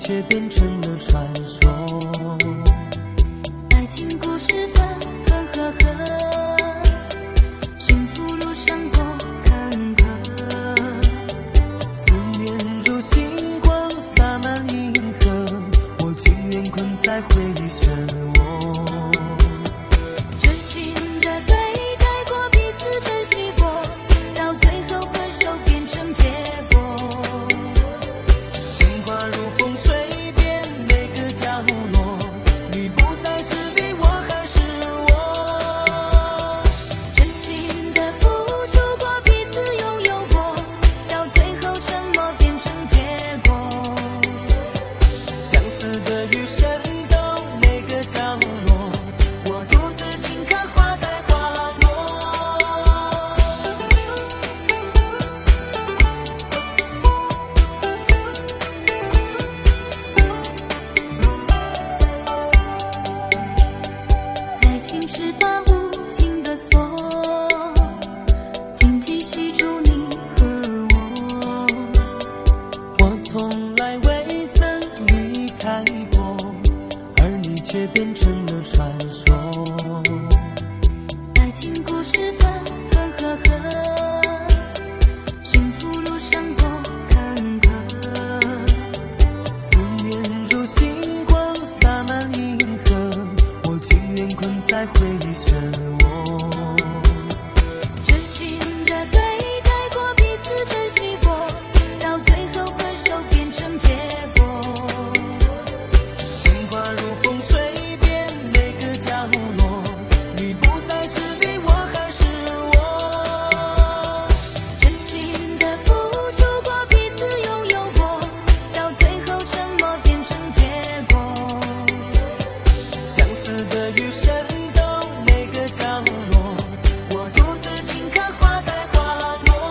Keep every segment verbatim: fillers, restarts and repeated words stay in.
却变成了传说。 爱情故事分分合合，幸福路上多坎坷。 思念如星光洒满银河，我情愿困在回忆漩涡。 真心的对待过，彼此珍惜过，到最后分手变成结果。 情话如风吹遍每个角落，你不再是你，我还是我。 真心的付出过，彼此拥有过，到最后沉默变成结果。 相似的余生都每个角落，我独自静看花开花落。 爱情是把无情的锁，紧紧系住你和我。 我从来未曾离开过，而你却变成了传说。 爱情故事分分合合，幸福路上多坎坷。 思念如星光洒满银河，我情愿困在回忆漩涡。 真心的对待过，彼此珍惜过，到最后分手变成结果。 情话如风吹遍每个角落，你不再是你，我还是我。 真心的付出过，彼此拥有过，到最后沉默变成结果。 相似的余生都每个角落，我独自静看花开花落。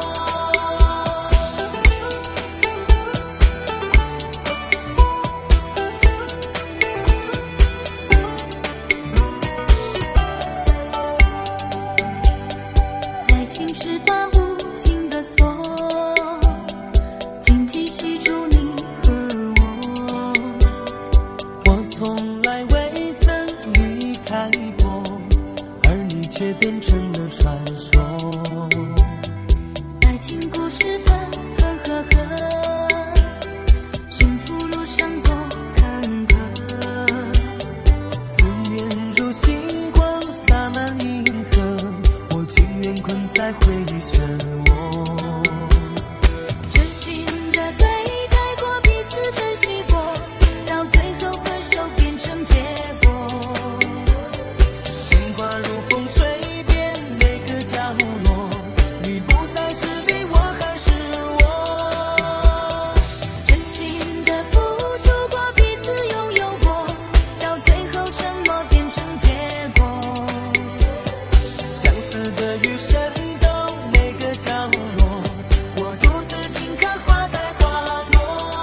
爱情是把无情的锁，紧紧系住你和我。 我从来未曾离开过，而你却变成了传说。 爱情故事分分合合，幸福路上多坎坷。 思念如星光洒满银河，我情愿困在回忆漩涡。 真心的对待过，彼此珍惜过，到最后分手变成结果。 情话如风吹遍每个角落，你不再是你，我还是我。 真心的付出过，彼此拥有过，到最后沉默变成结果。 相似的余生都每个角落，我独自静看花开花落。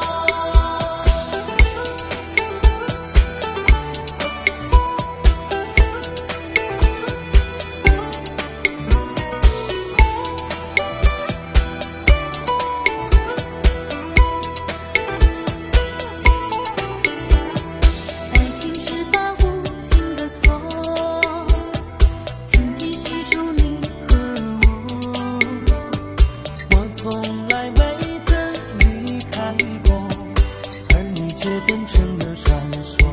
爱情是把无情的锁，紧紧系住你和我。 我从来未曾离开过，而你却变成了传说。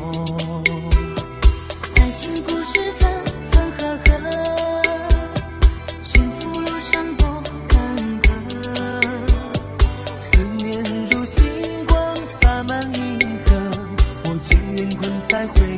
爱情故事分分合合，幸福路上多坎坷。 思念如星光洒满银河，我情愿困在回